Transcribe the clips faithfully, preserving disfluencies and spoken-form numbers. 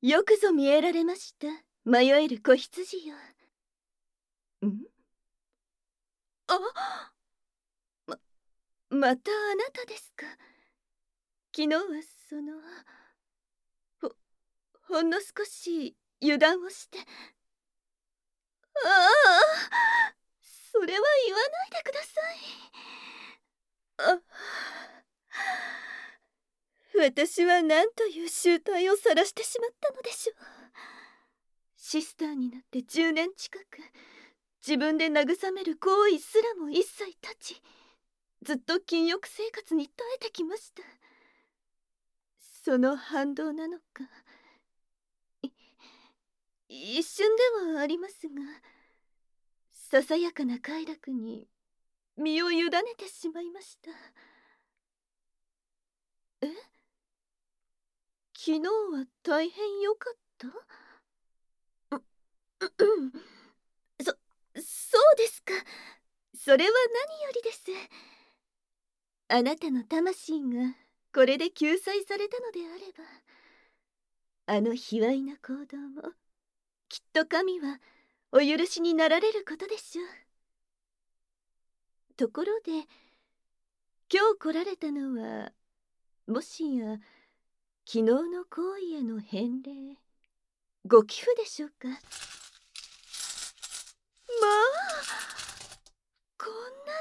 よくぞ見えられました、迷える子羊よ。んあ、ま、またあなたですか。昨日はそのほほんの少し油断をして。ああ、それは言わないでください。あ、私は何という醜態を晒してしまったのでしょう。シスターになってじゅうねん近く、自分で慰める行為すらも一切断ち、ずっと禁欲生活に耐えてきました。その反動なのか、い一瞬ではありますが、ささやかな快楽に身を委ねてしまいました。え、昨日は大変良かった？う、う、うん、そ、そうですか。それは何よりです。あなたの魂がこれで救済されたのであれば、あの卑猥な行動もきっと神はお許しになられることでしょう。ところで、今日来られたのはもしや昨日の行為への返礼、ご寄付でしょうか。まあ、こんな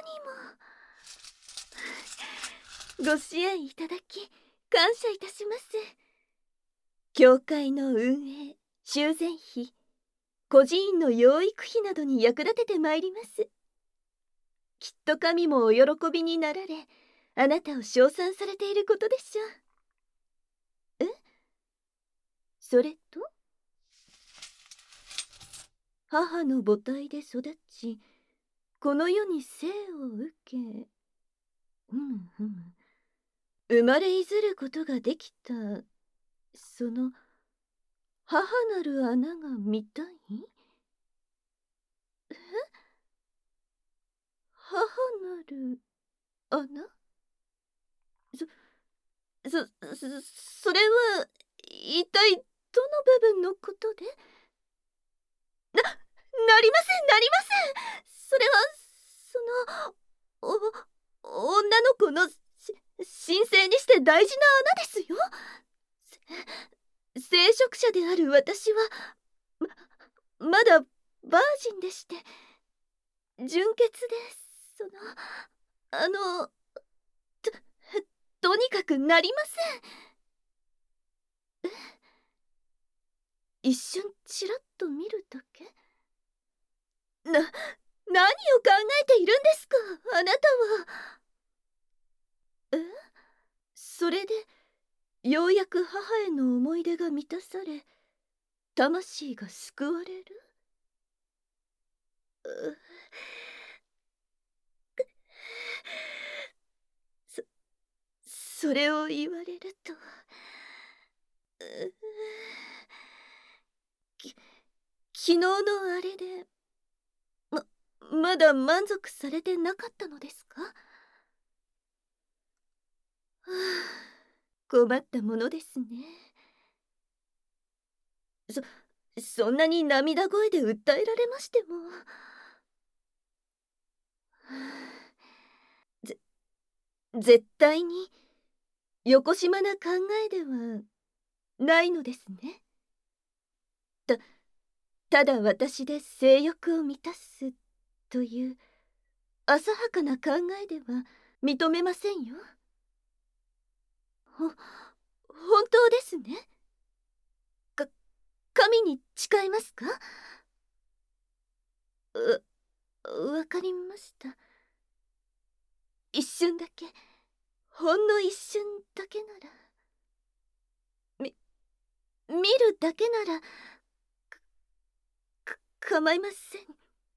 にもご支援いただき感謝いたします。教会の運営、修繕費、孤児院の養育費などに役立ててまいります。きっと神もお喜びになられ、あなたを称賛されていることでしょう。え、それと母の母体で育ち、この世に生を受け、ふむふむ、生まれいずることができた、その母なる穴が見たい？え、母なる穴？そ、そ、そ、それは一体どの部分のことで？な、なりません、なりません。それは、その、お、女の子のし神聖にして大事な穴ですよ。聖職者である私はま、まだバージンでして、純潔で、その、あの、と、とにかくなりません。え、一瞬ちらっと見るだけ？な、何を考えているんですか、あなたは。え、それでようやく母への思い出が満たされ、魂が救われる？う、そ、それを言われると、う、き、昨日のあれで、ま、まだ満足されてなかったのですか？はあ、困ったものですね。そ、そんなに涙声で訴えられましても。ぜ、絶対によこしまな考えではないのですね。た、ただ私で性欲を満たすという浅はかな考えでは認めませんよ。ほ、本当ですね。か、神に誓いますか？う、わかりました。一瞬だけ、ほんの一瞬だけなら、み、見るだけなら、か、構いません。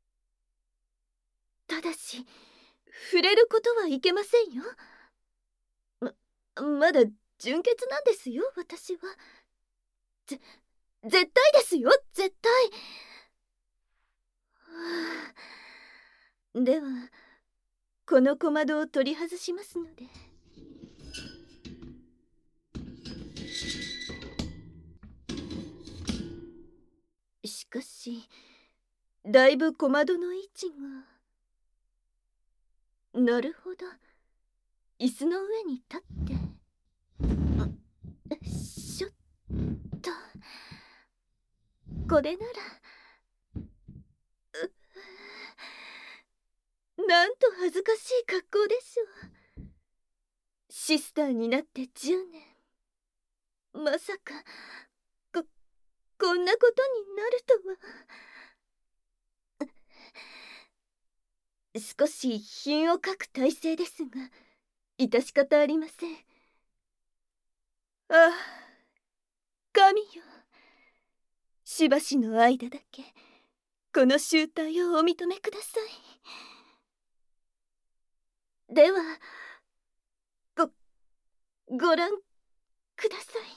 ただし、触れることはいけませんよ。ま、まだ純潔なんですよ、私は。ぜ、絶対ですよ、絶対。はあ、では、この小窓を取り外しますので。 かしだいぶ小窓の位置が。なるほど、椅子の上に立って、しょっと、これなら。なんと恥ずかしい格好でしょう。シスターになってじゅうねん、まさかここんなことになるとは。少し品を欠く体勢ですが、致し方ありません。ああ、神よ、しばしの間だけこの醜態をお認めください。ではごご覧ください。